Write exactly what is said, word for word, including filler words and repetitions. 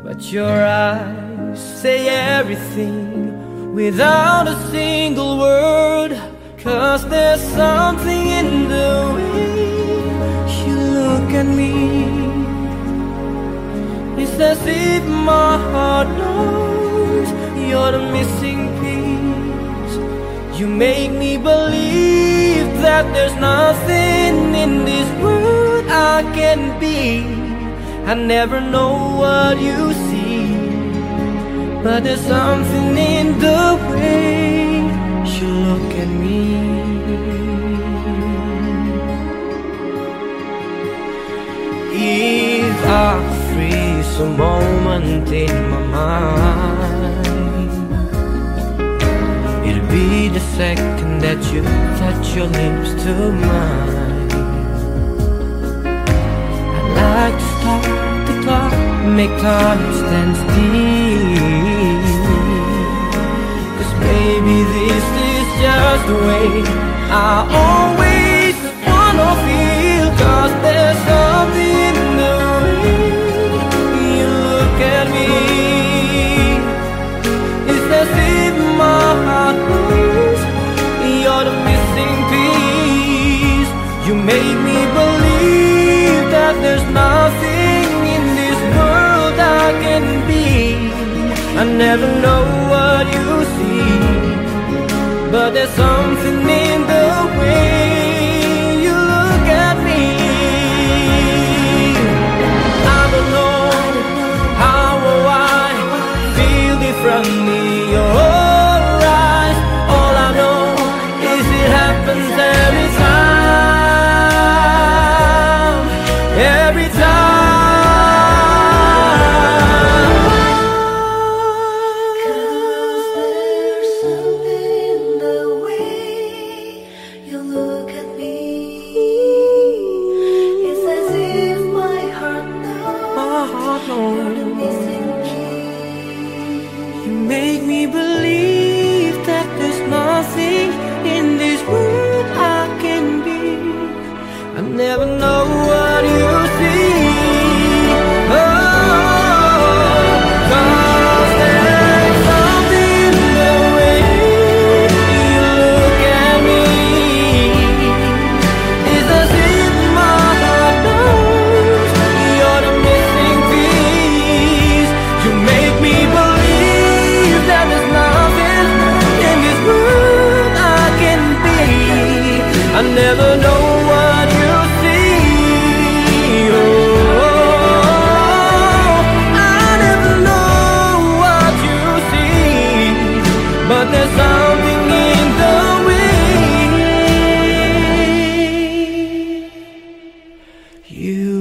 but your eyes say everything without a single word. 'Cause there's something in the way you look at me. It's as if my heart knows you're the missing piece. You make me believe that there's nothing in this world I can be. I never know what you see, but there's something in the way you look at me. If I freeze a moment in my mind, it'll be the second that you touch your lips to mine. I'd like to stop the clock, make time stand still. 'Cause maybe this is just the way I always wanna feel. 'Cause there's something in the way you look at me. It's as if my heart knows you're the missing piece. You make me believe that there's nothing in this world I can be. I never know what you see, but there's something in the way you look at me. I don't know how or why feel differently your eyes. All I know is it happens every time, every time. You make me believe that there's nothing in this world I can be. I never know what you see. Oh, 'cause there's something in the way you look at me. It's as if my heart knows you're the missing piece. You make me believe that there's nothing in this world I can be. I never know what you see. Oh, I never know what you see, but there's something in the way you